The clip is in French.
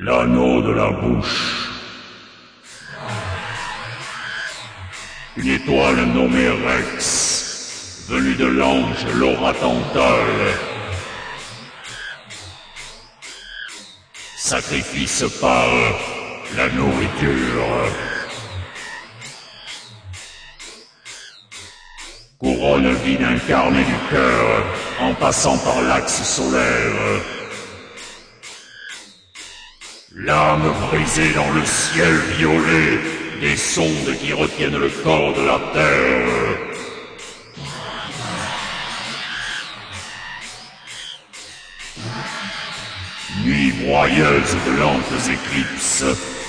L'anneau de la bouche. Une étoile nommée Rex, venue de l'ange Laura Tantale. Sacrifice par la nourriture. Couronne vide incarnée du cœur, en passant par l'axe solaire. L'âme brisée dans le ciel violet, des sondes qui retiennent le corps de la terre. Nuit broyeuse de lentes éclipses,